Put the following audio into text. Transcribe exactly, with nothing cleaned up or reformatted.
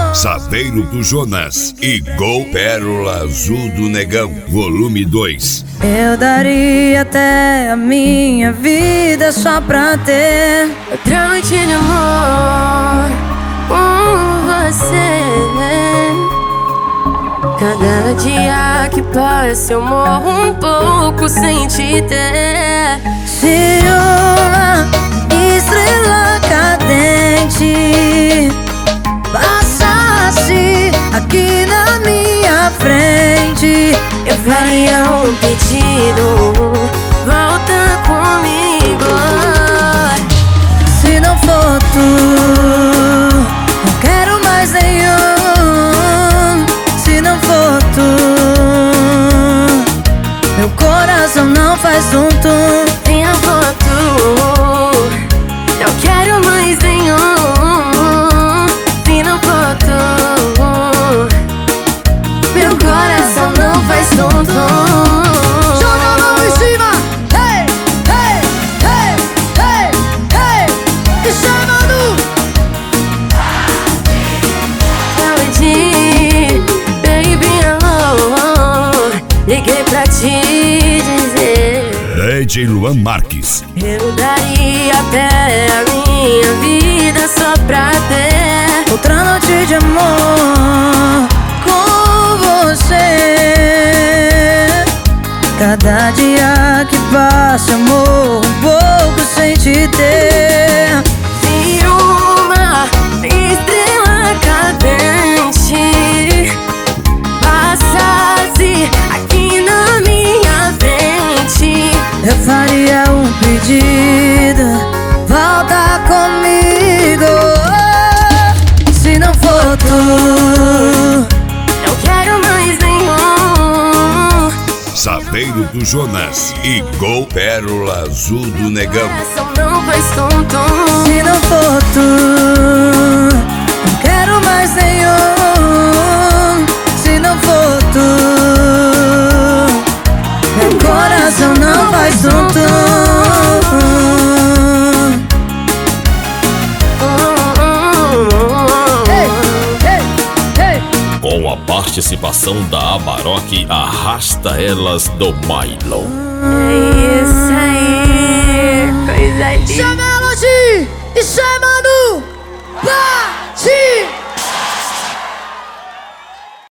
Saveiro do Jonas e Gol Pérola Azul do Negão, volume dois. Eu daria até a minha vida só pra ter outra noite de amor com você. Cada dia que passa eu morro um pouco sem te ter. Se uma estrela cadente passasse aqui na minha frente, eu faria um pedido: volta comigo. Se não for tu, não quero mais nenhum. Se não for tu, meu coração não faz tum-tum. Se não for tu, não quero mais nenhum. Se não for tu, meu coração não faz tum-tum. Joga a mão em cima, hey, hey, hey, hey, hey, e chama no Baby, alô, liguei pra te dizer: D J Luan Marques. eu daria até a minha vida só pra ter outra noite de amor com você. Cada dia que passa eu morro um pouco sem te ter. Se uma estrela cadente passasse aqui na minha frente, Eu faria um pedido: volta comigo. Se não for tu, não quero mais nenhum. Saveiro do Jonas e Gol Pérola Azul do Negão. Coração não faz tum-tum. se não for tu, não quero mais nenhum. Se não for tu, meu coração não faz tum-tum. Hey, hey, hey. Com a participação da Amarok, Arrasta Elas do Mylon. É isso aí, coisa linda. Chama Elodie e chama no Bate!